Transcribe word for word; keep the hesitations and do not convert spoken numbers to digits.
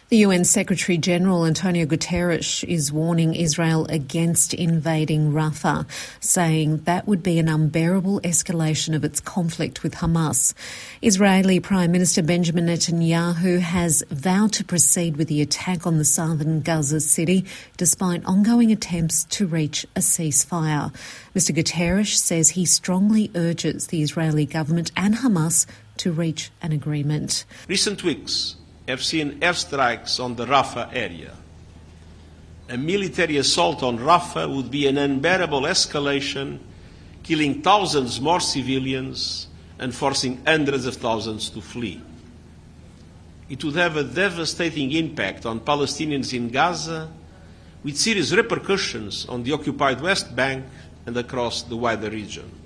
The U N Secretary-General Antonio Guterres is warning Israel against invading Rafah, saying that would be an unbearable escalation of its conflict with Hamas. Israeli Prime Minister Benjamin Netanyahu has vowed to proceed with the attack on the southern Gaza city despite ongoing attempts to reach a ceasefire. Mister Guterres says he strongly urges the Israeli government and Hamas to reach an agreement. Recent weeks have seen airstrikes on the Rafah area. A military assault on Rafah would be an unbearable escalation, killing thousands more civilians and forcing hundreds of thousands to flee. It would have a devastating impact on Palestinians in Gaza, with serious repercussions on the occupied West Bank and across the wider region.